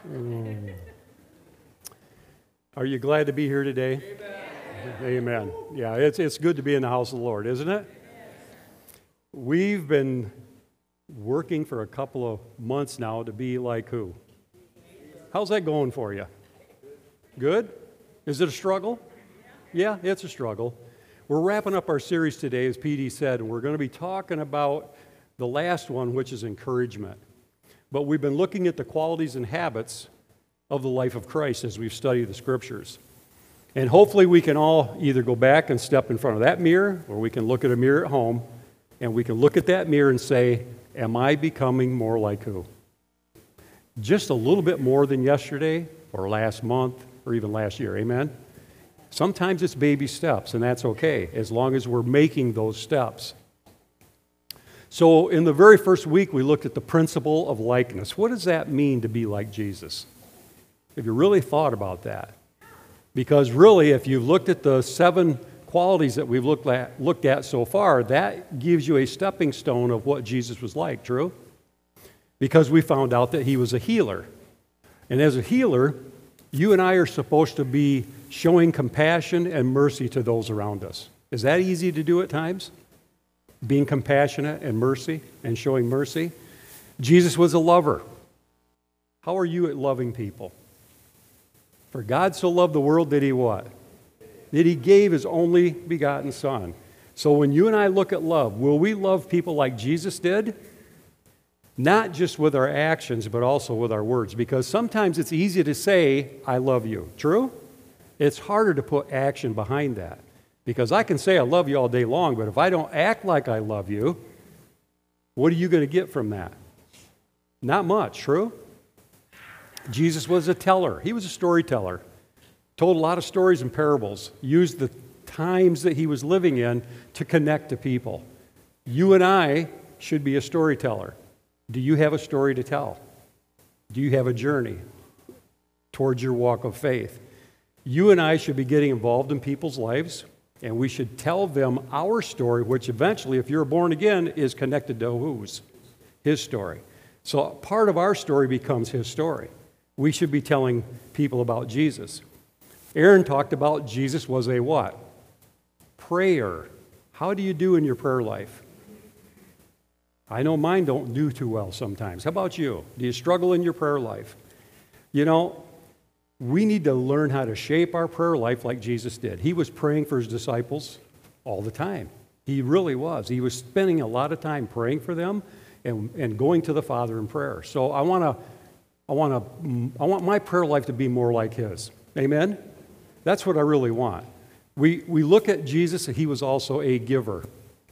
Are you glad to be here today? Amen. Yeah, it's good to be in the house of the Lord, isn't it? We've been working for a couple of months now to be like who? How's that going for you? Good? Is it a struggle? Yeah, it's a struggle. We're wrapping up our series today, as PD said, and we're going to be talking about the last one, which is encouragement. But we've been looking at the qualities and habits of the life of Christ as we've studied the Scriptures. And hopefully we can all either go back and step in front of that mirror, or we can look at a mirror at home, and we can look at that mirror and say, am I becoming more like who? Just a little bit more than yesterday, or last month, or even last year, amen? Sometimes it's baby steps, and that's okay, as long as we're making those steps. So in the very first week, we looked at the principle of likeness. What does that mean to be like Jesus? Have you really thought about that? Because really, if you've looked at the 7 qualities that we've looked at so far, that gives you a stepping stone of what Jesus was like, true? Because we found out that he was a healer. And as a healer, you and I are supposed to be showing compassion and mercy to those around us. Is that easy to do at times? Being compassionate and mercy and showing mercy? Jesus was a lover. How are you at loving people? For God so loved the world that he what? That he gave his only begotten Son. So when you and I look at love, will we love people like Jesus did? Not just with our actions, but also with our words. Because sometimes it's easy to say, I love you. True? It's harder to put action behind that. Because I can say I love you all day long, but if I don't act like I love you, what are you going to get from that? Not much, true? Jesus was a teller. He was a storyteller. Told a lot of stories and parables. Used the times that he was living in to connect to people. You and I should be a storyteller. Do you have a story to tell? Do you have a journey towards your walk of faith? You and I should be getting involved in people's lives, and we should tell them our story, which eventually, if you're born again, is connected to whose? His story. So part of our story becomes his story. We should be telling people about Jesus. Aaron talked about Jesus was a what? Prayer. How do you do in your prayer life? I know mine don't do too well sometimes. How about you? Do you struggle in your prayer life? You know, we need to learn how to shape our prayer life like Jesus did. He was praying for his disciples all the time. He really was. He was spending a lot of time praying for them and going to the Father in prayer. So I want my prayer life to be more like his. Amen? That's what I really want. We look at Jesus, and he was also a giver.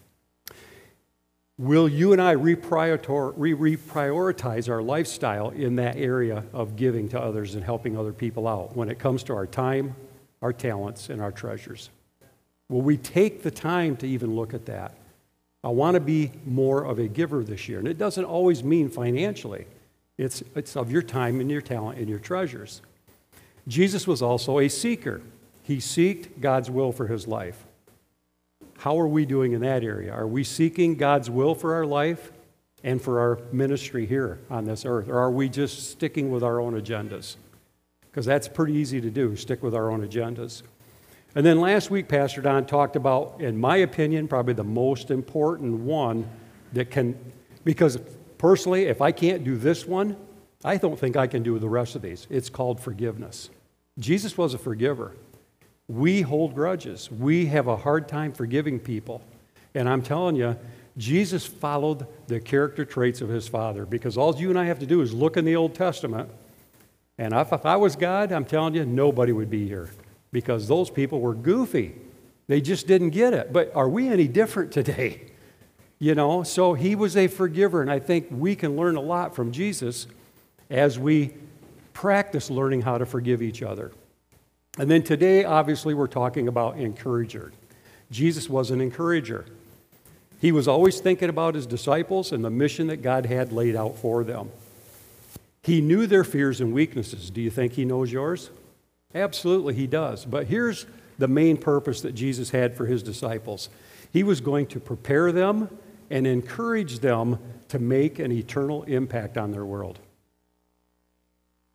Will you and I reprioritize our lifestyle in that area of giving to others and helping other people out when it comes to our time, our talents, and our treasures? Will we take the time to even look at that? I want to be more of a giver this year. And it doesn't always mean financially. It's of your time and your talent and your treasures. Jesus was also a seeker. He sought God's will for his life. How are we doing in that area? Are we seeking God's will for our life and for our ministry here on this earth? Or are we just sticking with our own agendas? Because that's pretty easy to do, stick with our own agendas. And then last week, Pastor Don talked about, in my opinion, probably the most important one that can, because personally, if I can't do this one, I don't think I can do the rest of these. It's called forgiveness. Jesus was a forgiver. We hold grudges. We have a hard time forgiving people. And I'm telling you, Jesus followed the character traits of his Father, because all you and I have to do is look in the Old Testament. And if I was God, I'm telling you, nobody would be here, because those people were goofy. They just didn't get it. But are we any different today? You know, so he was a forgiver, and I think we can learn a lot from Jesus as we practice learning how to forgive each other. And then today, obviously, we're talking about encourager. Jesus was an encourager. He was always thinking about his disciples and the mission that God had laid out for them. He knew their fears and weaknesses. Do you think he knows yours? Absolutely, he does. But here's the main purpose that Jesus had for his disciples. He was going to prepare them and encourage them to make an eternal impact on their world.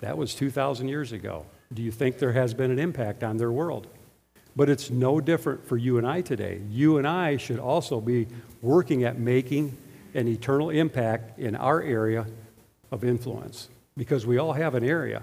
That was 2,000 years ago. Do you think there has been an impact on their world? But it's no different for you and I today. You and I should also be working at making an eternal impact in our area of influence, because we all have an area.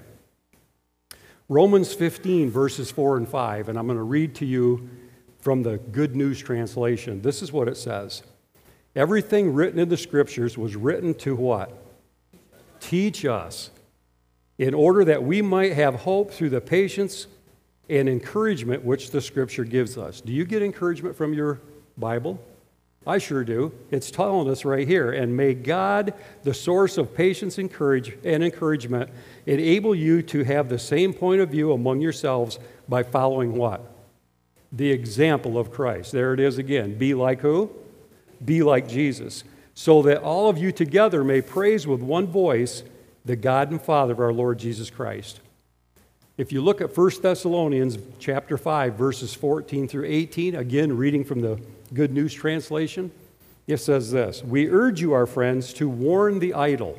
Romans 15, verses 4 and 5, and I'm going to read to you from the Good News Translation. This is what it says. Everything written in the Scriptures was written to what? Teach us, in order that we might have hope through the patience and encouragement which the Scripture gives us. Do you get encouragement from your Bible? I sure do. It's telling us right here. And may God, the source of patience and encouragement, enable you to have the same point of view among yourselves by following what? The example of Christ. There it is again. Be like who? Be like Jesus. So that all of you together may praise with one voice the God and Father of our Lord Jesus Christ. If you look at 1 Thessalonians chapter 5, verses 14 through 18, again reading from the Good News Translation, it says this: We urge you, our friends, to warn the idle,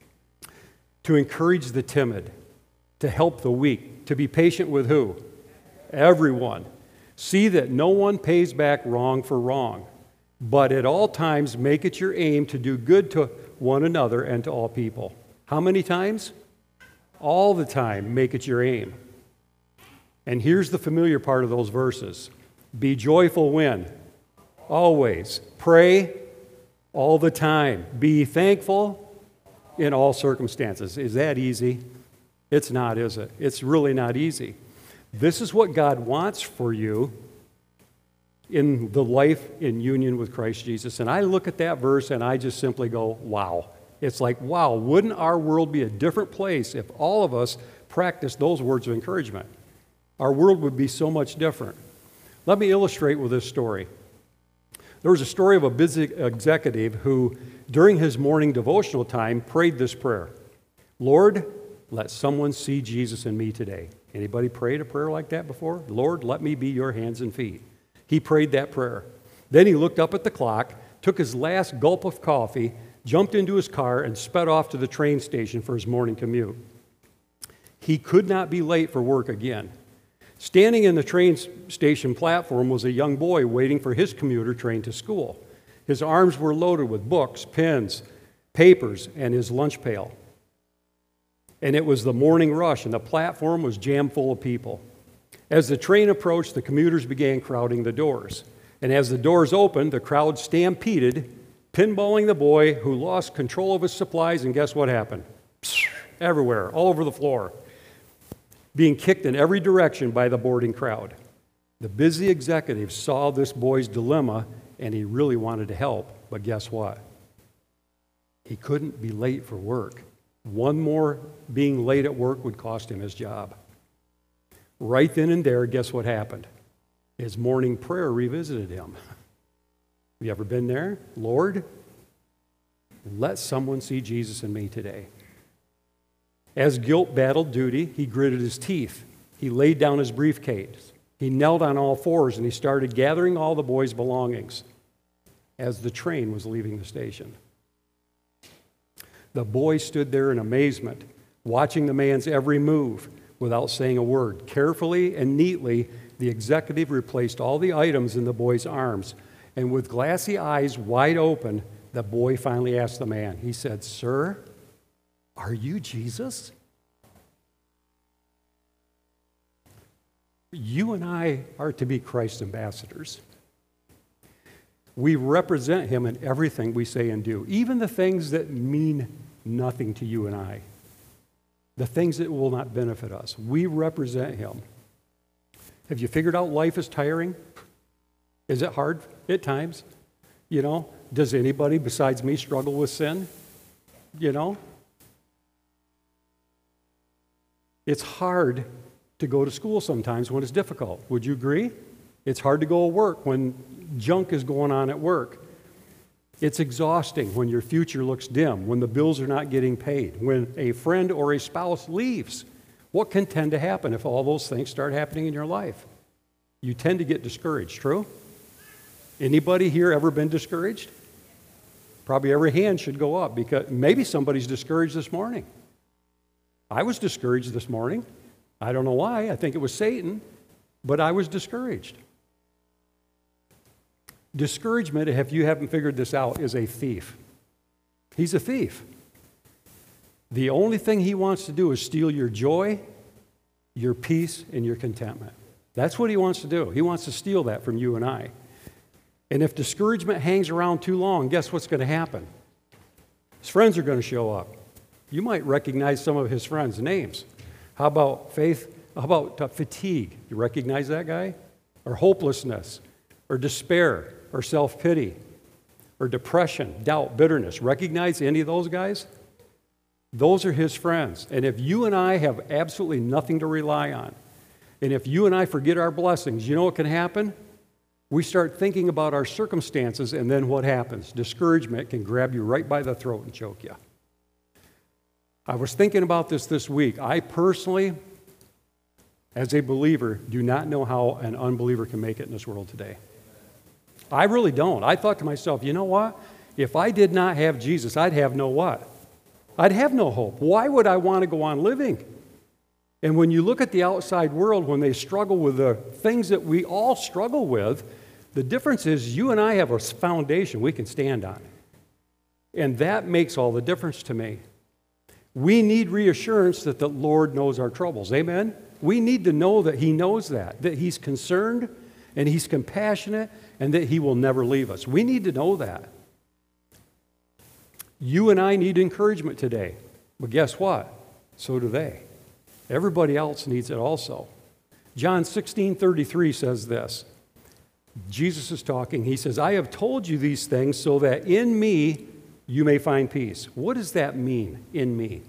to encourage the timid, to help the weak, to be patient with who? Everyone. See that no one pays back wrong for wrong, but at all times make it your aim to do good to one another and to all people. How many times? All the time, make it your aim. And here's the familiar part of those verses. Be joyful when? Always. Pray all the time. Be thankful in all circumstances. Is that easy? It's not, is it? It's really not easy. This is what God wants for you in the life in union with Christ Jesus. And I look at that verse and I just simply go, wow. It's like, wow, wouldn't our world be a different place if all of us practiced those words of encouragement? Our world would be so much different. Let me illustrate with this story. There was a story of a busy executive who, during his morning devotional time, prayed this prayer: Lord, let someone see Jesus in me today. Anybody prayed a prayer like that before? Lord, let me be your hands and feet. He prayed that prayer. Then he looked up at the clock, took his last gulp of coffee, jumped into his car, and sped off to the train station for his morning commute. He could not be late for work again. Standing in the train station platform was a young boy waiting for his commuter train to school. His arms were loaded with books, pens, papers, and his lunch pail. And it was the morning rush, and the platform was jammed full of people. As the train approached, the commuters began crowding the doors. And as the doors opened, the crowd stampeded, pinballing the boy, who lost control of his supplies, and guess what happened? Everywhere, all over the floor, being kicked in every direction by the boarding crowd. The busy executive saw this boy's dilemma, and he really wanted to help, but guess what? He couldn't be late for work. One more being late at work would cost him his job. Right then and there, guess what happened? His morning prayer revisited him. Have you ever been there? Lord, let someone see Jesus in me today. As guilt battled duty, he gritted his teeth. He laid down his briefcase. He knelt on all fours and he started gathering all the boy's belongings as the train was leaving the station. The boy stood there in amazement, watching the man's every move without saying a word. Carefully and neatly, the executive replaced all the items in the boy's arms. And with glassy eyes wide open, the boy finally asked the man. He said, "Sir, are you Jesus?" You and I are to be Christ's ambassadors. We represent him in everything we say and do, even the things that mean nothing to you and I, the things that will not benefit us. We represent him. Have you figured out life is tiring? Is it hard at times? You know, does anybody besides me struggle with sin? You know? It's hard to go to school sometimes when it's difficult. Would you agree? It's hard to go to work when junk is going on at work. It's exhausting when your future looks dim, when the bills are not getting paid, when a friend or a spouse leaves. What can tend to happen if all those things start happening in your life? You tend to get discouraged, true? Anybody here ever been discouraged? Probably every hand should go up, because maybe somebody's discouraged this morning. I was discouraged this morning. I don't know why. I think it was Satan, but I was discouraged. Discouragement, if you haven't figured this out, is a thief. He's a thief. The only thing he wants to do is steal your joy, your peace, and your contentment. That's what he wants to do. He wants to steal that from you and I. And if discouragement hangs around too long, guess what's going to happen? His friends are going to show up. You might recognize some of his friends' names. How about faith? How about fatigue? You recognize that guy? Or hopelessness, or despair, or self-pity, or depression, doubt, bitterness. Recognize any of those guys? Those are his friends. And if you and I have absolutely nothing to rely on, and if you and I forget our blessings, you know what can happen? We start thinking about our circumstances, and then what happens? Discouragement can grab you right by the throat and choke you. I was thinking about this week. I personally, as a believer, do not know how an unbeliever can make it in this world today. I really don't. I thought to myself, you know what? If I did not have Jesus, I'd have no what? I'd have no hope. Why would I want to go on living? And when you look at the outside world, when they struggle with the things that we all struggle with, the difference is you and I have a foundation we can stand on. And that makes all the difference to me. We need reassurance that the Lord knows our troubles. Amen? We need to know that He knows that He's concerned and He's compassionate and that He will never leave us. We need to know that. You and I need encouragement today. But guess what? So do they. Everybody else needs it also. John 16:33 says this. Jesus is talking. He says, I have told you these things so that in me you may find peace. What does that mean, in me?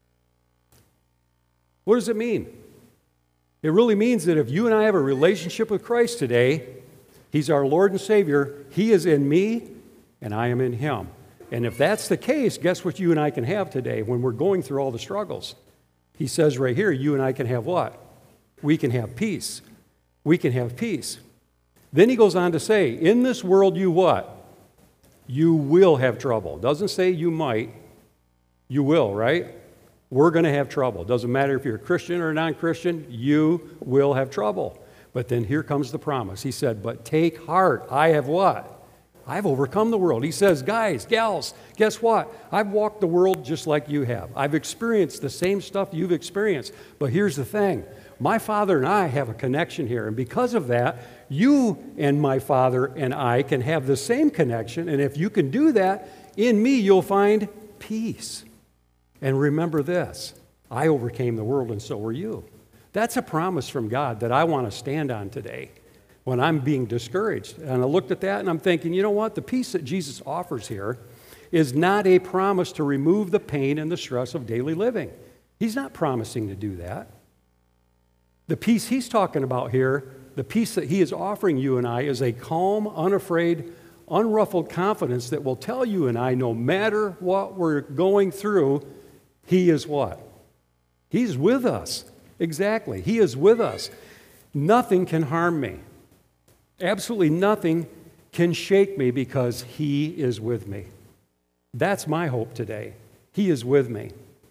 What does it mean? It really means that if you and I have a relationship with Christ today, He's our Lord and Savior, He is in me, and I am in Him. And if that's the case, guess what you and I can have today when we're going through all the struggles? He says right here, you and I can have what? We can have peace. We can have peace. Then he goes on to say, in this world you what? You will have trouble. Doesn't say you might. You will, right? We're going to have trouble. Doesn't matter if you're a Christian or a non-Christian, you will have trouble. But then here comes the promise. He said, but take heart. I have what? I've overcome the world. He says, guys, gals, guess what? I've walked the world just like you have. I've experienced the same stuff you've experienced. But here's the thing. My Father and I have a connection here. And because of that, you and my Father and I can have the same connection. And if you can do that, in me you'll find peace. And remember this. I overcame the world and so are you. That's a promise from God that I want to stand on today when I'm being discouraged. And I looked at that and I'm thinking, you know what? The peace that Jesus offers here is not a promise to remove the pain and the stress of daily living. He's not promising to do that. The peace He's talking about here, the peace that He is offering you and I, is a calm, unafraid, unruffled confidence that will tell you and I, no matter what we're going through, He is what? He's with us. Exactly. He is with us. Nothing can harm me. Absolutely nothing can shake me because He is with me. That's my hope today. He is with me.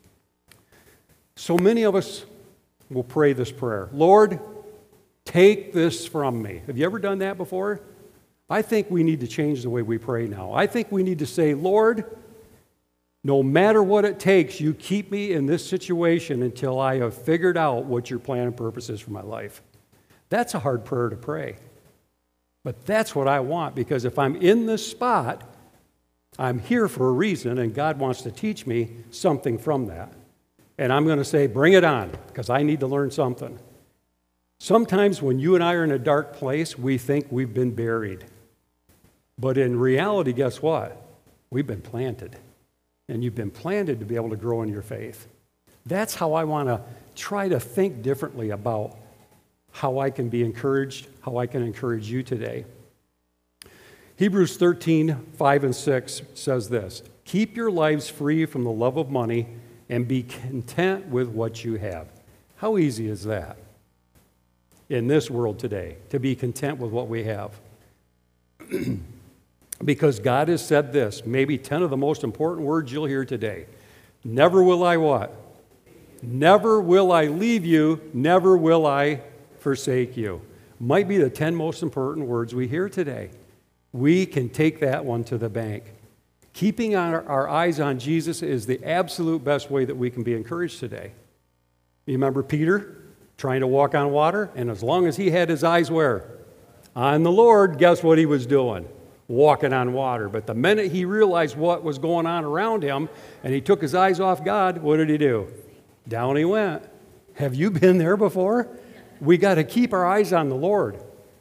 So many of us will pray this prayer. Lord, take this from me. Have you ever done that before? I think we need to change the way we pray now. I think we need to say, Lord, no matter what it takes, you keep me in this situation until I have figured out what your plan and purpose is for my life. That's a hard prayer to pray. But that's what I want, because if I'm in this spot, I'm here for a reason, and God wants to teach me something from that. And I'm going to say, bring it on, because I need to learn something. Sometimes when you and I are in a dark place, we think we've been buried. But in reality, guess what? We've been planted. And you've been planted to be able to grow in your faith. That's how I want to try to think differently about how I can be encouraged, how I can encourage you today. Hebrews 13:5-6 says this, keep your lives free from the love of money and be content with what you have. How easy is that in this world today, to be content with what we have? Because God has said this, maybe 10 of the most important words you'll hear today. Never will I what? Never will I leave you, never will I forsake you. Might be the 10 most important words we hear today. We can take that one to the bank. Keeping our eyes on Jesus is the absolute best way that we can be encouraged today. You remember Peter trying to walk on water? And as long as he had his eyes where? On the Lord, guess what he was doing? Walking on water. But the minute he realized what was going on around him and he took his eyes off God, what did he do? Down he went. Have you been there before? We got to keep our eyes on the Lord.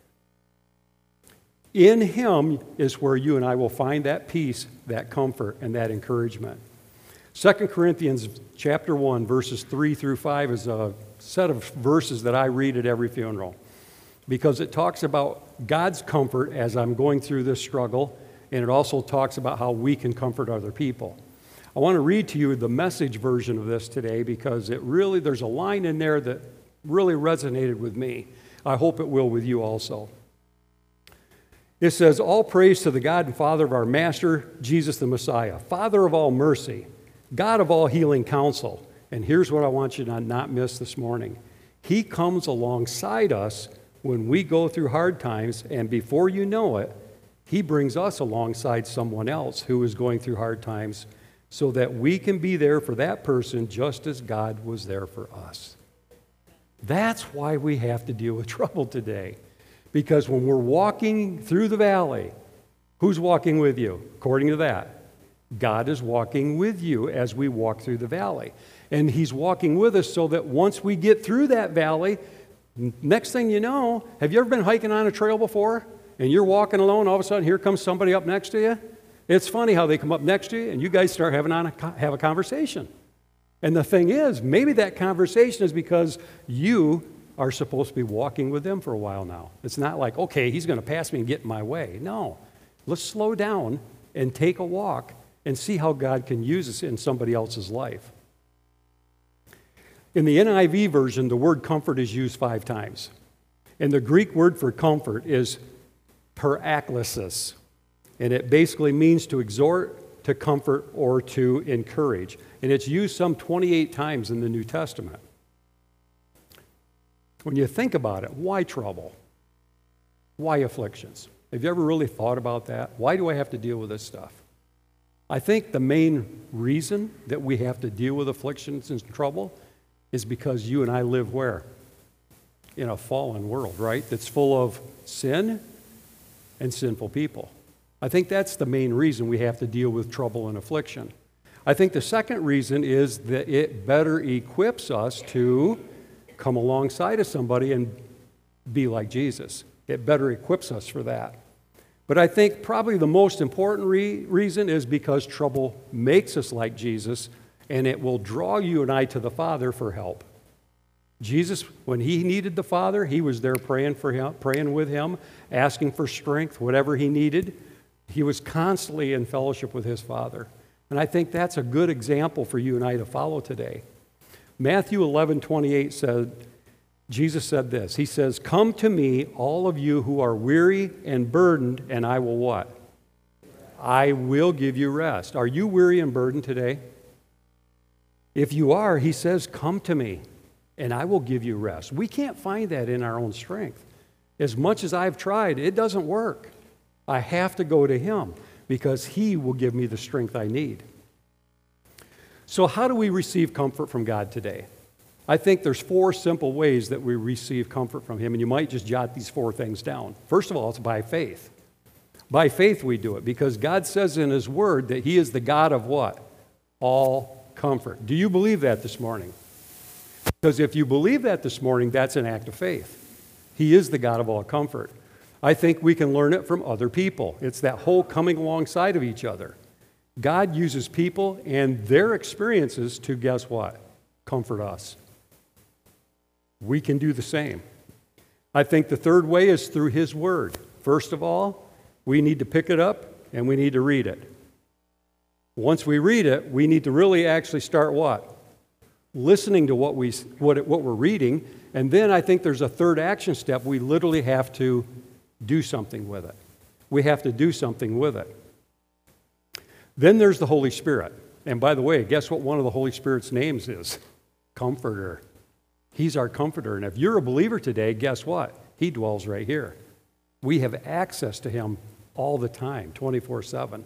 In Him is where you and I will find that peace, that comfort, and that encouragement. 2 Corinthians chapter 1, verses 3 through 5 is a set of verses that I read at every funeral because it talks about God's comfort as I'm going through this struggle, and it also talks about how we can comfort other people. I want to read to you the Message version of this today because there's a line in there that really resonated with me. I hope it will with you also. It says, all praise to the God and Father of our Master, Jesus the Messiah, Father of all mercy, God of all healing counsel. And here's what I want you to not miss this morning. He comes alongside us when we go through hard times, and before you know it, He brings us alongside someone else who is going through hard times so that we can be there for that person just as God was there for us. That's why we have to deal with trouble today. Because when we're walking through the valley, who's walking with you? According to that, God is walking with you as we walk through the valley. And He's walking with us so that once we get through that valley, next thing you know, have you ever been hiking on a trail before? And you're walking alone, all of a sudden here comes somebody up next to you? It's funny how they come up next to you and you guys start have a conversation. And the thing is, maybe that conversation is because you are supposed to be walking with them for a while now. It's not like, okay, he's going to pass me and get in my way. No. Let's slow down and take a walk and see how God can use us in somebody else's life. In the NIV version, the word comfort is used 5 times. And the Greek word for comfort is paraklesis. And it basically means to exhort, to comfort, or to encourage. And it's used some 28 times in the New Testament. When you think about it, why trouble? Why afflictions? Have you ever really thought about that? Why do I have to deal with this stuff? I think the main reason that we have to deal with afflictions and trouble is because you and I live where? In a fallen world, right? That's full of sin and sinful people. I think that's the main reason we have to deal with trouble and affliction. I think the second reason is that it better equips us to come alongside of somebody and be like Jesus. It better equips us for that. But I think probably the most important reason is because trouble makes us like Jesus, and it will draw you and I to the Father for help. Jesus, when He needed the Father, He was there praying for him, praying with Him, asking for strength, whatever He needed. He was constantly in fellowship with His Father. And I think that's a good example for you and I to follow today. Matthew 11:28 said, Jesus said this. He says, come to me, all of you who are weary and burdened, and I will what? I will give you rest. Are you weary and burdened today? If you are, He says, come to me, and I will give you rest. We can't find that in our own strength. As much as I've tried, it doesn't work. I have to go to Him because He will give me the strength I need. So how do we receive comfort from God today? I think there's 4 simple ways that we receive comfort from Him, and you might just jot these 4 things down. First of all, it's by faith. By faith we do it because God says in His Word that He is the God of what? All comfort. Do you believe that this morning? Because if you believe that this morning, that's an act of faith. He is the God of all comfort. I think we can learn it from other people. It's that whole coming alongside of each other. God uses people and their experiences to, guess what? Comfort us. We can do the same. I think the third way is through His Word. First of all, we need to pick it up and we need to read it. Once we read it, we need to really actually start what? Listening to what we're reading. And then I think there's a third action step. We literally have to do something with it. We have to do something with it. Then there's the Holy Spirit. And by the way, guess what one of the Holy Spirit's names is? Comforter. He's our comforter. And if you're a believer today, guess what? He dwells right here. We have access to him all the time, 24/7.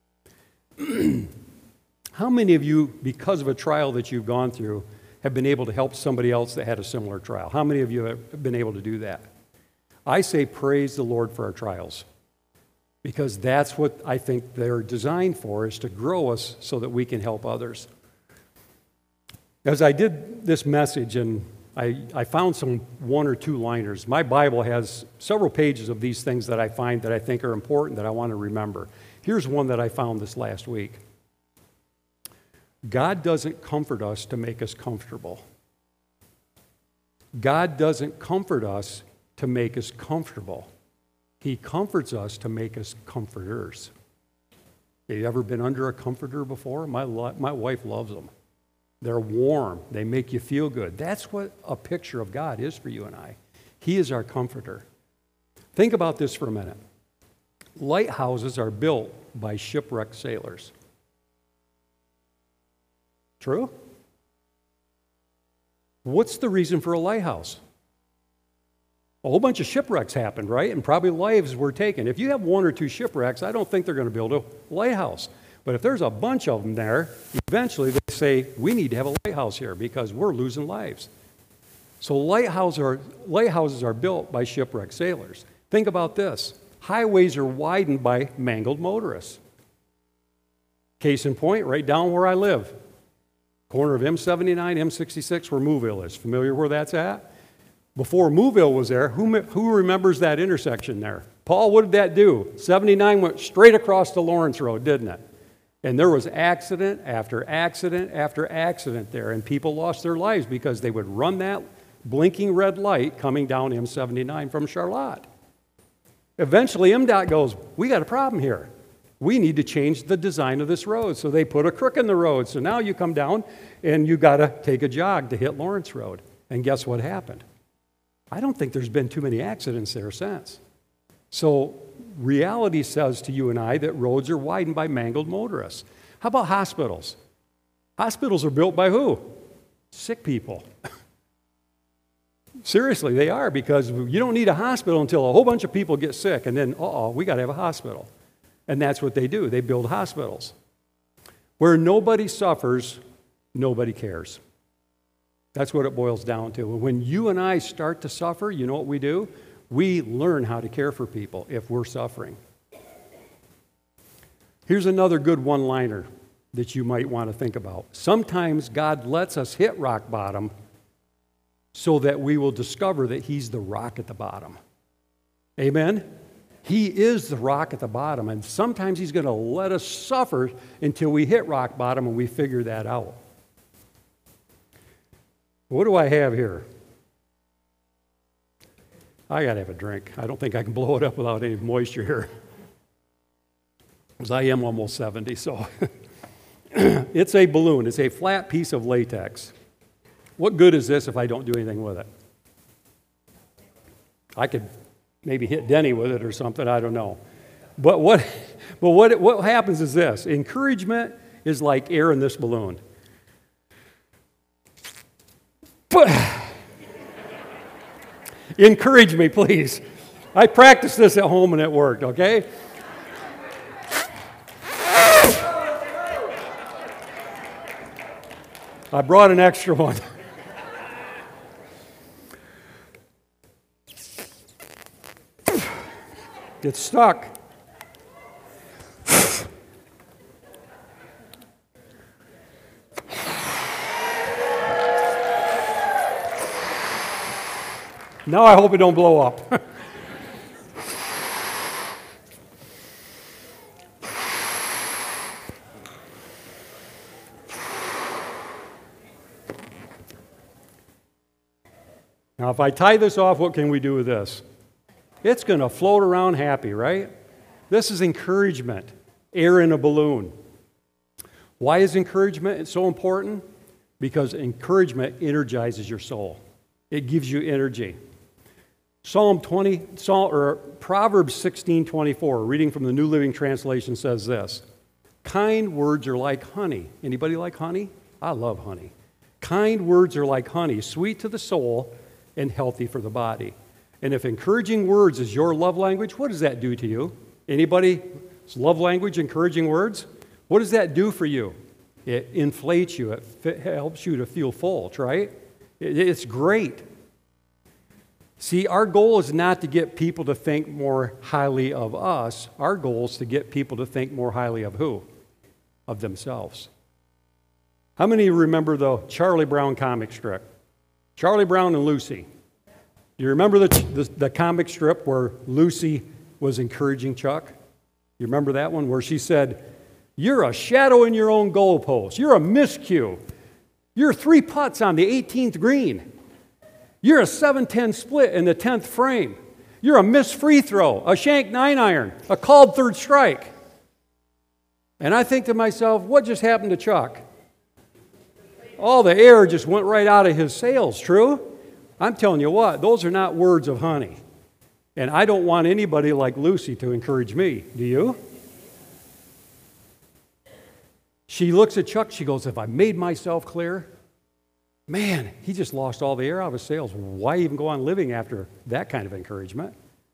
How many of you, because of a trial that you've gone through, have been able to help somebody else that had a similar trial? How many of you have been able to do that? I say praise the Lord for our trials, because that's what I think they're designed for, is to grow us so that we can help others. As I did this message, and I found some one or two liners. My Bible has several pages of these things that I find that I think are important that I want to remember. Here's one that I found this last week. God doesn't comfort us to make us comfortable. God doesn't comfort us to make us comfortable. He comforts us to make us comforters. Have you ever been under a comforter before? My wife loves them. They're warm. They make you feel good. That's what a picture of God is for you and I. He is our comforter. Think about this for a minute. Lighthouses are built by shipwrecked sailors. True? What's the reason for a lighthouse? A whole bunch of shipwrecks happened, right? And probably lives were taken. If you have one or two shipwrecks, I don't think they're going to build a lighthouse. But if there's a bunch of them there, eventually they say, we need to have a lighthouse here because we're losing lives. So lighthouses are built by shipwrecked sailors. Think about this. Highways are widened by mangled motorists. Case in point, right down where I live. Corner of M79, M66, where Mooville is. Familiar where that's at? Before Mooville was there, who remembers that intersection there? Paul, what did that do? 79 went straight across the Lawrence Road, didn't it? And there was accident after accident after accident there, and people lost their lives because they would run that blinking red light coming down M79 from Charlotte. Eventually, MDOT goes, we got a problem here. We need to change the design of this road. So they put a crook in the road. So now you come down and you got to take a jog to hit Lawrence Road. And guess what happened? I don't think there's been too many accidents there since. So reality says to you and I that roads are widened by mangled motorists. How about hospitals? Hospitals are built by who? Sick people. Seriously, they are, because you don't need a hospital until a whole bunch of people get sick, and then, we got to have a hospital. And that's what they do. They build hospitals. Where nobody suffers, nobody cares. That's what it boils down to. When you and I start to suffer, you know what we do? We learn how to care for people if we're suffering. Here's another good one-liner that you might want to think about. Sometimes God lets us hit rock bottom so that we will discover that He's the rock at the bottom. Amen? He is the rock at the bottom, and sometimes He's going to let us suffer until we hit rock bottom and we figure that out. What do I have here? I got to have a drink. I don't think I can blow it up without any moisture here, because I am almost 70, so. It's a balloon. It's a flat piece of latex. What good is this if I don't do anything with it? I could maybe hit Denny with it or something, I don't know. But what happens is this. Encouragement is like air in this balloon. Encourage me, please. I practiced this at home and it worked, okay? I brought an extra one. It's stuck. Now I hope it don't blow up. Now if I tie this off, what can we do with this? It's going to float around happy, right? This is encouragement, air in a balloon. Why is encouragement so important? Because encouragement energizes your soul. It gives you energy. Proverbs 16:24, reading from the New Living Translation, says this: kind words are like honey. Anybody like honey? I love honey. Kind words are like honey, sweet to the soul and healthy for the body. And if encouraging words is your love language, what does that do to you? Anybody's love language, encouraging words? What does that do for you? It inflates you. It helps you to feel full, right? It's great. See, our goal is not to get people to think more highly of us. Our goal is to get people to think more highly of who? Of themselves. How many remember the Charlie Brown comic strip? Charlie Brown and Lucy. Do you remember the comic strip where Lucy was encouraging Chuck? You remember that one where she said, "You're a shadow in your own goalpost. You're a miscue. You're 3 putts on the 18th green. You're a 7-10 split in the 10th frame. You're a missed free throw, a shanked 9-iron, a called third strike." And I think to myself, what just happened to Chuck? All the air just went right out of his sails, true? I'm telling you what, those are not words of honey. And I don't want anybody like Lucy to encourage me. Do you? She looks at Chuck, she goes, "Have I made myself clear? Man, he just lost all the air out of his sails. Why even go on living after that kind of encouragement?"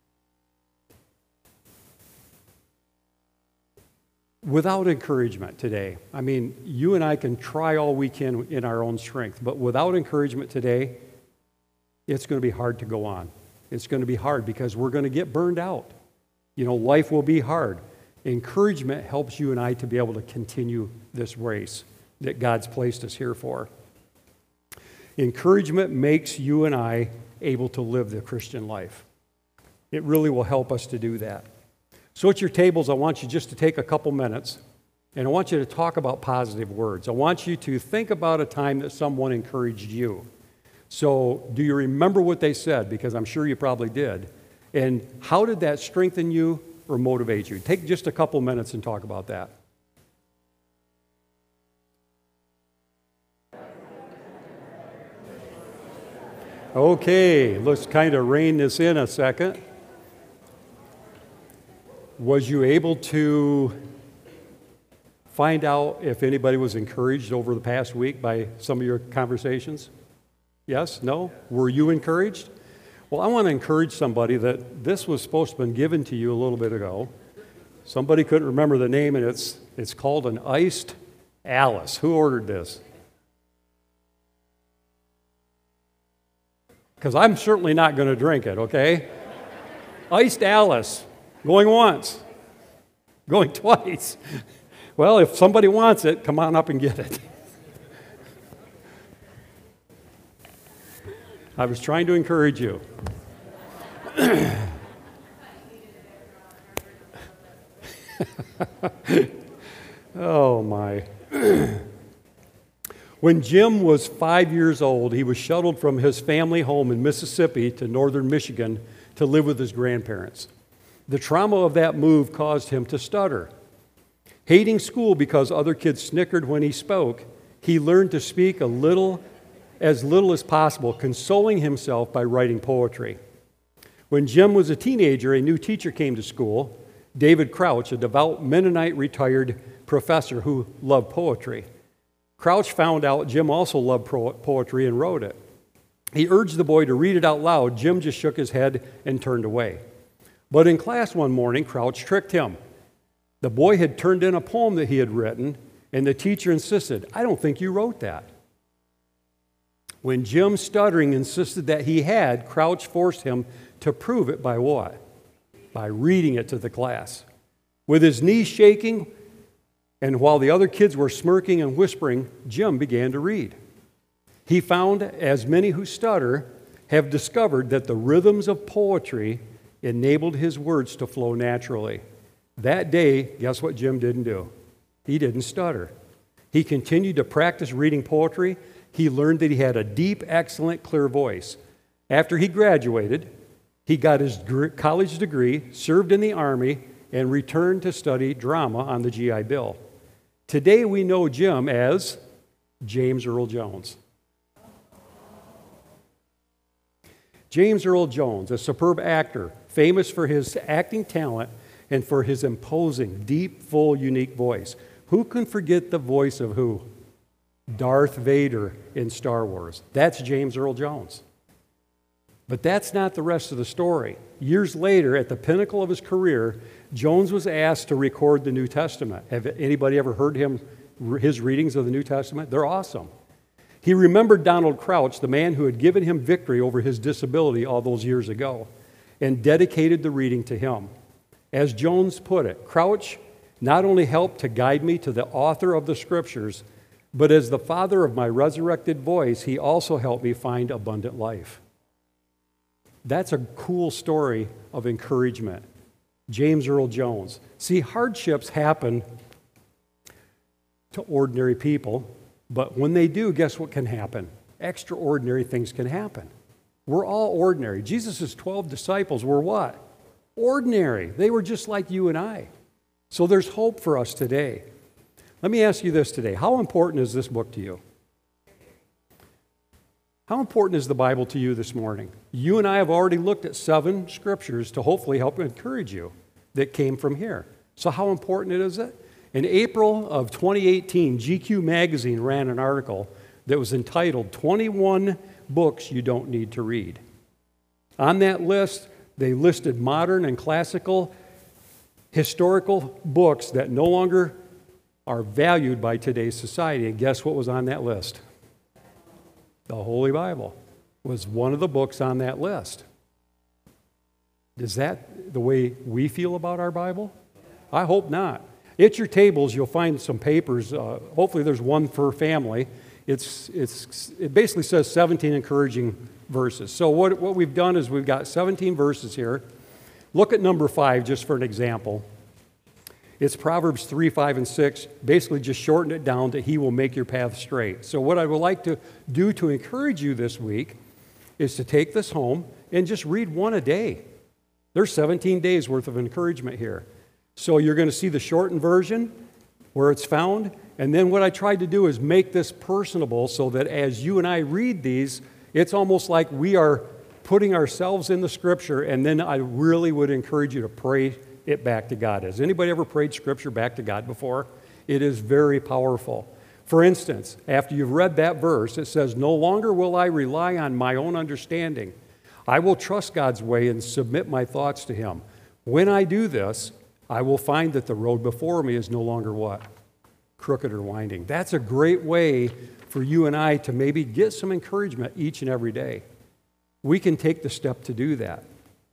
Without encouragement today, I mean, you and I can try all we can in our own strength, but without encouragement today, it's going to be hard to go on. It's going to be hard because we're going to get burned out. You know, life will be hard. Encouragement helps you and I to be able to continue this race that God's placed us here for. Encouragement makes you and I able to live the Christian life. It really will help us to do that. So at your tables, I want you just to take a couple minutes, and I want you to talk about positive words. I want you to think about a time that someone encouraged you. So do you remember what they said? Because I'm sure you probably did. And how did that strengthen you or motivate you? Take just a couple minutes and talk about that. Okay, let's kind of rein this in a second. Was you able to find out if anybody was encouraged over the past week by some of your conversations? Yes? No? Were you encouraged? Well, I want to encourage somebody that this was supposed to have been given to you a little bit ago. Somebody couldn't remember the name, and it's called an Iced Alice. Who ordered this? Because I'm certainly not going to drink it, okay? Iced Alice. Going once. Going twice. Well, if somebody wants it, come on up and get it. I was trying to encourage you. Oh, my. When Jim was 5 years old, he was shuttled from his family home in Mississippi to northern Michigan to live with his grandparents. The trauma of that move caused him to stutter. Hating school because other kids snickered when he spoke, he learned to speak as little as possible, consoling himself by writing poetry. When Jim was a teenager, a new teacher came to school, David Crouch, a devout Mennonite retired professor who loved poetry. Crouch found out Jim also loved poetry and wrote it. He urged the boy to read it out loud. Jim just shook his head and turned away. But in class one morning, Crouch tricked him. The boy had turned in a poem that he had written, and the teacher insisted, "I don't think you wrote that." When Jim, stuttering, insisted that he had, Crouch forced him to prove it by what? By reading it to the class. With his knees shaking, and while the other kids were smirking and whispering, Jim began to read. He found, as many who stutter have discovered, that the rhythms of poetry enabled his words to flow naturally. That day, guess what Jim didn't do? He didn't stutter. He continued to practice reading poetry. He learned that he had a deep, excellent, clear voice. After he graduated, he got his college degree, served in the Army, and returned to study drama on the GI Bill. Today we know Jim as James Earl Jones. James Earl Jones, a superb actor, famous for his acting talent and for his imposing, deep, full, unique voice. Who can forget the voice of who? Darth Vader in Star Wars. That's James Earl Jones. But that's not the rest of the story. Years later, at the pinnacle of his career, Jones was asked to record the New Testament. Have anybody ever heard his readings of the New Testament? They're awesome. He remembered Donald Crouch, the man who had given him victory over his disability all those years ago, and dedicated the reading to him. As Jones put it, Crouch not only helped to guide me to the author of the Scriptures, but as the father of my resurrected voice, he also helped me find abundant life. That's a cool story of encouragement. James Earl Jones. See, hardships happen to ordinary people, but when they do, guess what can happen? Extraordinary things can happen. We're all ordinary. Jesus' 12 disciples were what? Ordinary. They were just like you and I. So there's hope for us today. Let me ask you this today. How important is this book to you? How important is the Bible to you this morning? You and I have already looked at 7 scriptures to hopefully help encourage you that came from here. So how important is it? In April of 2018, GQ magazine ran an article that was entitled 21 Books You Don't Need to Read. On that list, they listed modern and classical historical books that no longer are valued by today's society. And guess what was on that list? The Holy Bible was one of the books on that list. Is that the way we feel about our Bible? I hope not. At your tables, you'll find some papers. Hopefully there's one per family. It basically says 17 encouraging verses. So what we've done is we've got 17 verses here. Look at number 5 just for an example. It's Proverbs 3, 5, and 6. Basically just shorten it down to He will make your path straight. So what I would like to do to encourage you this week is to take this home and just read one a day. There's 17 days worth of encouragement here. So you're going to see the shortened version where it's found. And then what I tried to do is make this personable so that as you and I read these, it's almost like we are putting ourselves in the Scripture, and then I really would encourage you to pray it back to God. Has anybody ever prayed Scripture back to God before? It is very powerful. For instance, after you've read that verse, it says, "No longer will I rely on my own understanding. I will trust God's way and submit my thoughts to Him. When I do this, I will find that the road before me is no longer what? Crooked or winding." That's a great way for you and I to maybe get some encouragement each and every day. We can take the step to do that.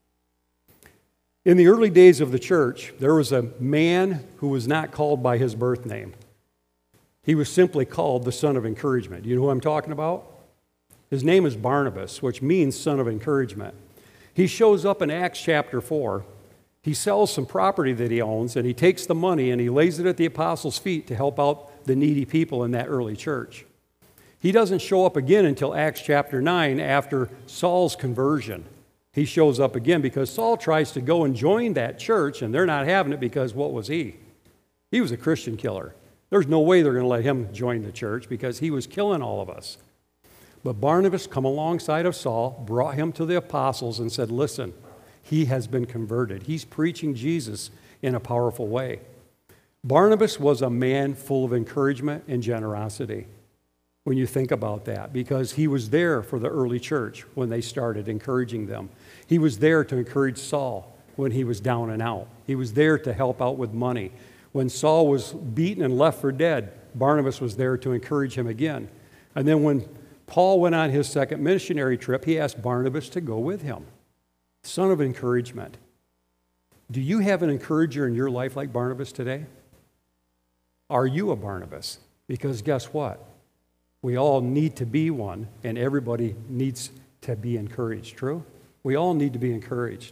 In the early days of the church, there was a man who was not called by his birth name. He was simply called the son of encouragement. Do you know who I'm talking about? His name is Barnabas, which means son of encouragement. He shows up in Acts chapter 4. He sells some property that he owns, and he takes the money and he lays it at the apostles' feet to help out the needy people in that early church. He doesn't show up again until Acts chapter 9 after Saul's conversion. He shows up again because Saul tries to go and join that church, and they're not having it because what was he? He was a Christian killer. There's no way they're going to let him join the church because he was killing all of us. But Barnabas come alongside of Saul, brought him to the apostles and said, "Listen, he has been converted. He's preaching Jesus in a powerful way." Barnabas was a man full of encouragement and generosity when you think about that, because he was there for the early church when they started encouraging them. He was there to encourage Saul when he was down and out. He was there to help out with money. When Saul was beaten and left for dead, Barnabas was there to encourage him again. And then when Paul went on his second missionary trip, he asked Barnabas to go with him. Son of encouragement. Do you have an encourager in your life like Barnabas today? Are you a Barnabas? Because guess what? We all need to be one, and everybody needs to be encouraged. True? We all need to be encouraged.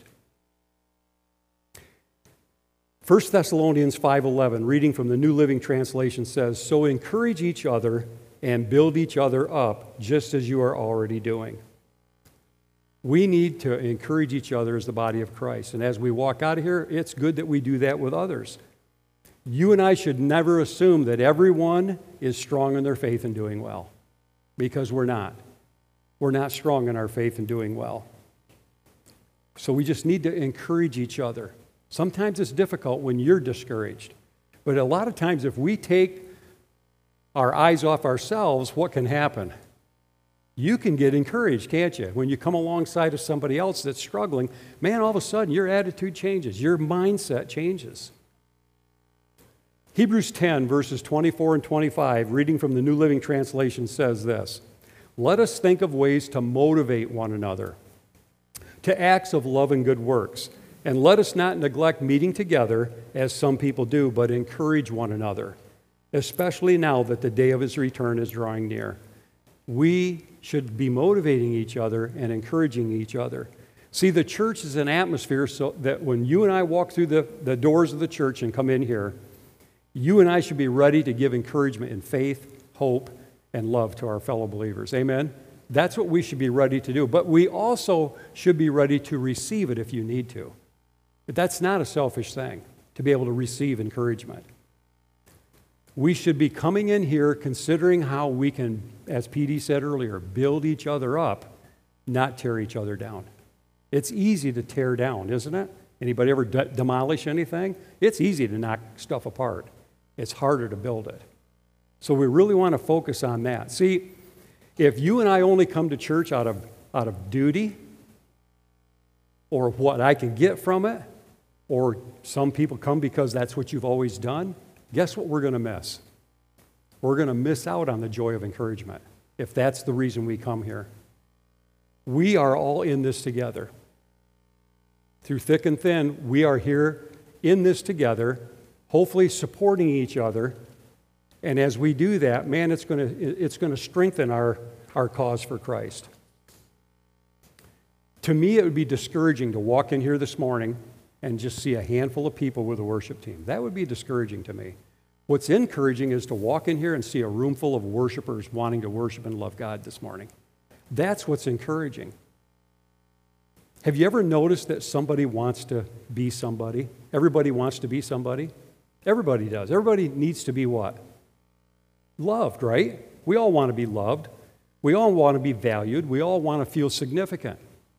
1 Thessalonians 5:11, reading from the New Living Translation, says, "So encourage each other and build each other up, just as you are already doing." We need to encourage each other as the body of Christ. And as we walk out of here, it's good that we do that with others. You and I should never assume that everyone is strong in their faith and doing well, because we're not. We're not strong in our faith and doing well. So we just need to encourage each other. Sometimes it's difficult when you're discouraged. But a lot of times if we take our eyes off ourselves, what can happen? You can get encouraged, can't you? When you come alongside of somebody else that's struggling, man, all of a sudden your attitude changes, your mindset changes. Hebrews 10, verses 24 and 25, reading from the New Living Translation, says this: "Let us think of ways to motivate one another to acts of love and good works. And let us not neglect meeting together, as some people do, but encourage one another, especially now that the day of his return is drawing near." We should be motivating each other and encouraging each other. See, the church is an atmosphere so that when you and I walk through the doors of the church and come in here, you and I should be ready to give encouragement in faith, hope, and love to our fellow believers. Amen? That's what we should be ready to do. But we also should be ready to receive it if you need to. But that's not a selfish thing, to be able to receive encouragement. We should be coming in here considering how we can, as PD said earlier, build each other up, not tear each other down. It's easy to tear down, isn't it? Anybody ever demolish anything? It's easy to knock stuff apart. It's harder to build it. So we really want to focus on that. See, if you and I only come to church out of duty, or what I can get from it, or some people come because that's what you've always done, guess what we're going to miss? We're going to miss out on the joy of encouragement if that's the reason we come here. We are all in this together. Through thick and thin, we are here in this together, hopefully supporting each other. And as we do that, man, it's going to strengthen our cause for Christ. To me, it would be discouraging to walk in here this morning and just see a handful of people with a worship team. That would be discouraging to me. What's encouraging is to walk in here and see a room full of worshipers wanting to worship and love God this morning. That's what's encouraging. Have you ever noticed that somebody wants to be somebody? Everybody wants to be somebody. Everybody does. Everybody needs to be what? Loved, right? We all want to be loved. We all want to be valued. We all want to feel significant.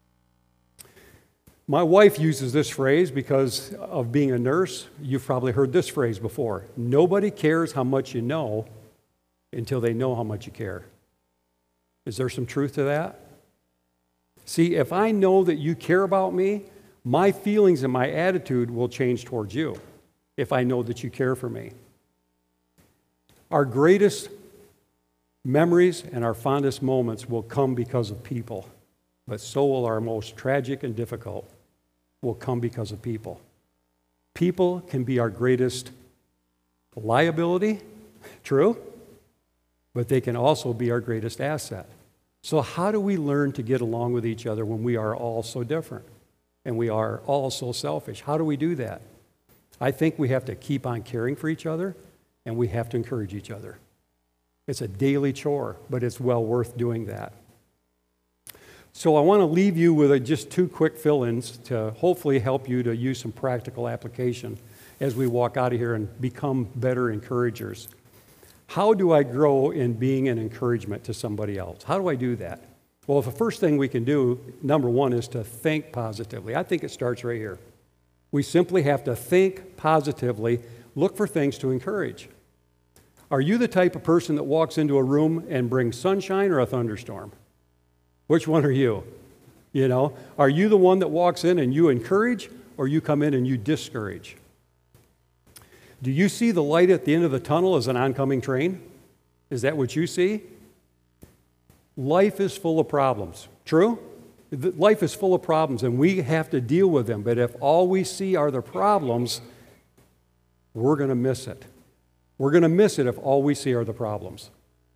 My wife uses this phrase because of being a nurse. You've probably heard this phrase before. Nobody cares how much you know until they know how much you care. Is there some truth to that? See, if I know that you care about me, my feelings and my attitude will change towards you if I know that you care for me. Our greatest memories and our fondest moments will come because of people, but so will our most tragic and difficult will come because of people. People can be our greatest liability, true, but they can also be our greatest asset. So how do we learn to get along with each other when we are all so different and we are all so selfish? How do we do that? I think we have to keep on caring for each other, and we have to encourage each other. It's a daily chore, but it's well worth doing that. So I want to leave you with just two quick fill-ins to hopefully help you to use some practical application as we walk out of here and become better encouragers. How do I grow in being an encouragement to somebody else? How do I do that? Well, the first thing we can do, number one, is to think positively. I think it starts right here. We simply have to think positively, look for things to encourage. Are you the type of person that walks into a room and brings sunshine or a thunderstorm? Which one are you? You know, are you the one that walks in and you encourage, or you come in and you discourage? Do you see the light at the end of the tunnel as an oncoming train? Is that what you see? Life is full of problems. True? Life is full of problems, and we have to deal with them. But if all we see are the problems, we're going to miss it. We're going to miss it if all we see are the problems.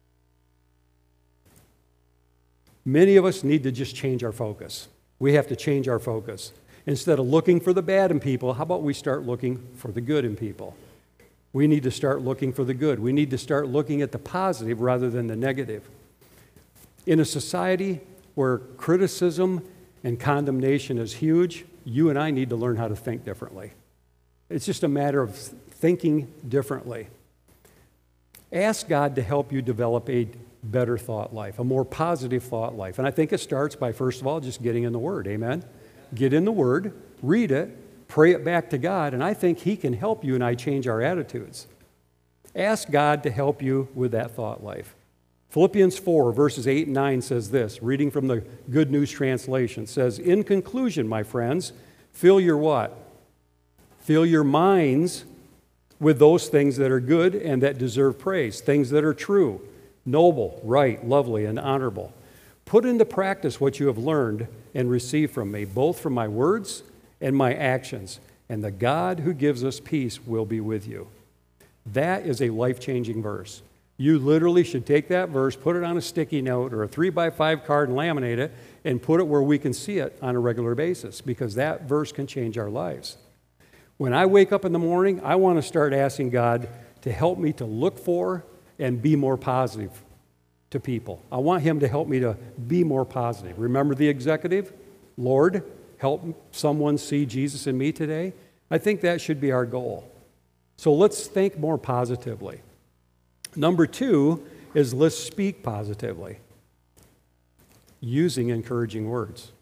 Many of us need to just change our focus. We have to change our focus. Instead of looking for the bad in people, how about we start looking for the good in people? We need to start looking for the good. We need to start looking at the positive rather than the negative. In a society where criticism and condemnation is huge, you and I need to learn how to think differently. It's just a matter of thinking differently. Ask God to help you develop a better thought life, a more positive thought life. And I think it starts by, first of all, just getting in the Word. Amen? Get in the Word, read it, pray it back to God, and I think He can help you and I change our attitudes. Ask God to help you with that thought life. Philippians 4, verses 8 and 9 says this, reading from the Good News Translation, says, "In conclusion, my friends, fill your what? Fill your minds with those things that are good and that deserve praise, things that are true, noble, right, lovely, and honorable. Put into practice what you have learned and received from me, both from my words and my actions, and the God who gives us peace will be with you." That is a life-changing verse. You literally should take that verse, put it on a sticky note or a 3x5 card and laminate it and put it where we can see it on a regular basis, because that verse can change our lives. When I wake up in the morning, I want to start asking God to help me to look for and be more positive to people. I want Him to help me to be more positive. Remember the executive? Lord, help someone see Jesus in me today. I think that should be our goal. So let's think more positively. Number 2 is let's speak positively, using encouraging words.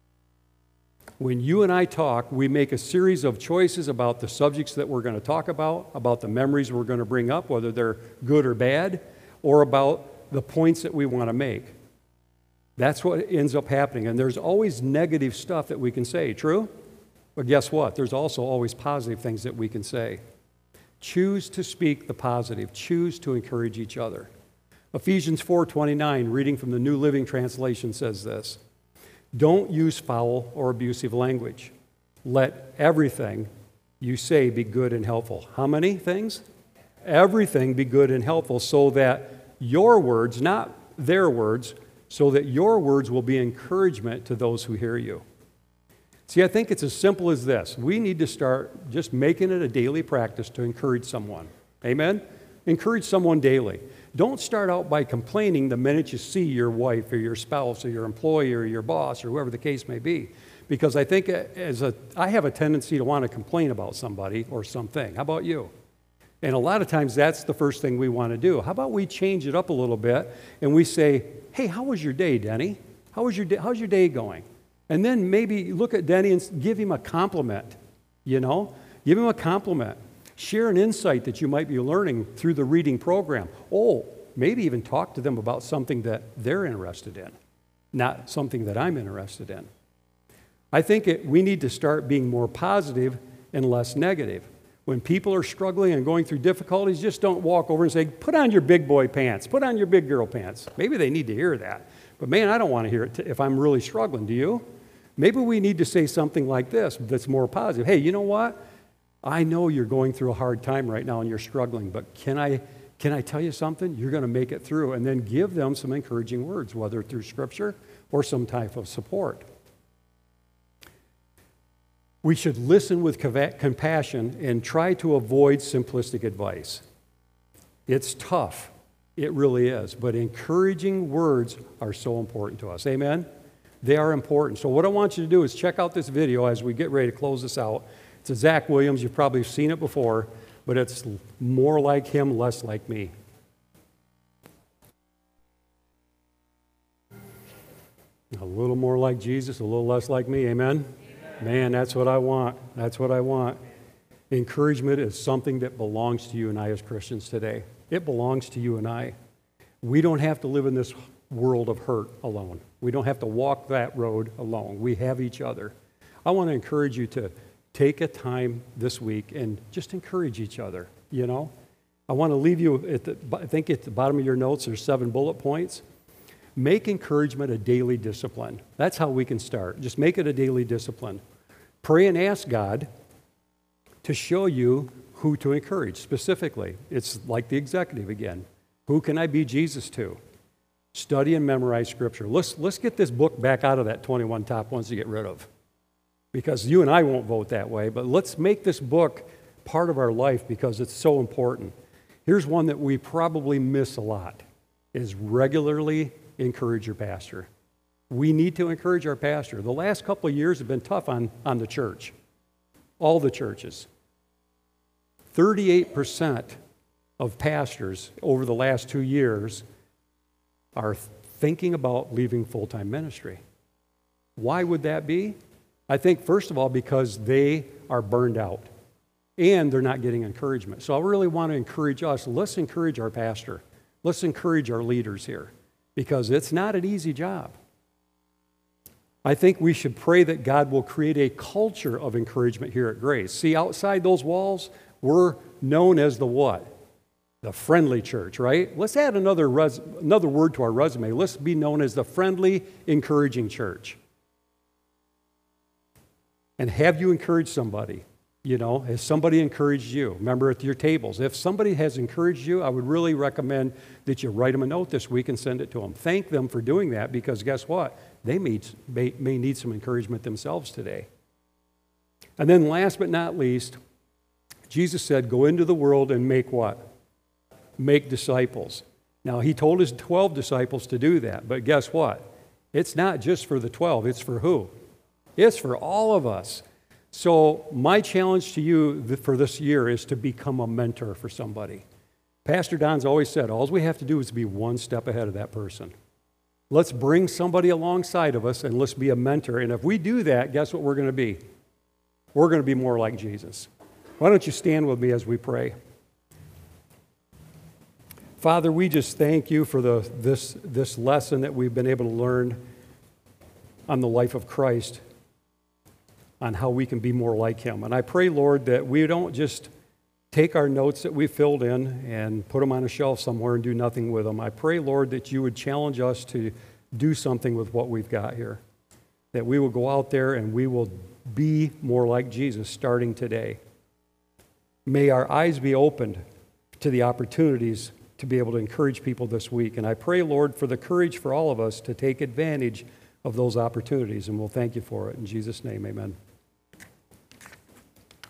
When you and I talk, we make a series of choices about the subjects that we're going to talk about the memories we're going to bring up, whether they're good or bad, or about the points that we want to make. That's what ends up happening. And there's always negative stuff that we can say, true? But guess what? There's also always positive things that we can say. Choose to speak the positive. Choose to encourage each other. Ephesians 4:29, reading from the New Living Translation, says this: "Don't use foul or abusive language. Let everything you say be good and helpful." How many things? Everything be good and helpful, so that your words, not their words, so that your words will be encouragement to those who hear you. See, I think it's as simple as this. We need to start just making it a daily practice to encourage someone. Amen? Encourage someone daily. Don't start out by complaining the minute you see your wife or your spouse or your employee or your boss or whoever the case may be. Because I think I have a tendency to want to complain about somebody or something. How about you? And a lot of times that's the first thing we want to do. How about we change it up a little bit and we say, "Hey, how was your day, Denny? How's your day going?" And then maybe look at Denny and give him a compliment, Give him a compliment. Share an insight that you might be learning through the reading program. Oh, maybe even talk to them about something that they're interested in, not something that I'm interested in. I think we need to start being more positive and less negative. When people are struggling and going through difficulties, just don't walk over and say, "Put on your big boy pants, put on your big girl pants." Maybe they need to hear that. But man, I don't want to hear it if I'm really struggling. Do you? Maybe we need to say something like this that's more positive. "Hey, you know what? I know you're going through a hard time right now and you're struggling, but can I tell you something? You're going to make it through." And then give them some encouraging words, whether through Scripture or some type of support. We should listen with compassion and try to avoid simplistic advice. It's tough. It really is. But encouraging words are so important to us. Amen? They are important. So what I want you to do is check out this video as we get ready to close this out. It's a Zach Williams. You've probably seen it before, but it's more like him, less like me. A little more like Jesus, a little less like me. Amen? Man, that's what I want. That's what I want. Encouragement is something that belongs to you and I as Christians today. It belongs to you and I. We don't have to live in this world of hurt alone. We don't have to walk that road alone. We have each other. I want to encourage you to take a time this week and just encourage each other, I want to leave you I think at the bottom of your notes, there's 7 bullet points. Make encouragement a daily discipline. That's how we can start. Just make it a daily discipline. Pray and ask God to show you who to encourage specifically. It's like the executive again. Who can I be Jesus to? Study and memorize Scripture. Let's get this book back out of that 21 top ones to get rid of. Because you and I won't vote that way, but let's make this book part of our life because it's so important. Here's one that we probably miss a lot, is regularly encourage your pastor. We need to encourage our pastor. The last couple of years have been tough on the church, all the churches. 38% of pastors over the last 2 years are thinking about leaving full-time ministry. Why would that be? I think, first of all, because they are burned out. and they're not getting encouragement. So I really want to encourage us. Let's encourage our pastor. Let's encourage our leaders here, because it's not an easy job. I think we should pray that God will create a culture of encouragement here at Grace. See, outside those walls, we're known as the what? The friendly church, right? Let's add another word to our resume. Let's be known as the friendly, encouraging church. And have you encouraged somebody? You know, has somebody encouraged you? Remember at your tables, if somebody has encouraged you, I would really recommend that you write them a note this week and send it to them. Thank them for doing that, because guess what? They may need some encouragement themselves today. And then last but not least, Jesus said, go into the world and make what? Make disciples. Now, he told his 12 disciples to do that, but guess what? It's not just for the 12. It's for who? It's for all of us. So my challenge to you for this year is to become a mentor for somebody. Pastor Don's always said, all we have to do is be one step ahead of that person. Let's bring somebody alongside of us and let's be a mentor. And if we do that, guess what we're going to be? We're going to be more like Jesus. Why don't you stand with me as we pray? Father, we just thank you for this lesson that we've been able to learn on the life of Christ, on how we can be more like him. And I pray, Lord, that we don't just take our notes that we filled in and put them on a shelf somewhere and do nothing with them. I pray, Lord, that you would challenge us to do something with what we've got here, that we will go out there and we will be more like Jesus starting today. May our eyes be opened to the opportunities to be able to encourage people this week. And I pray, Lord, for the courage for all of us to take advantage of those opportunities, and we'll thank you for it. In Jesus' name, amen.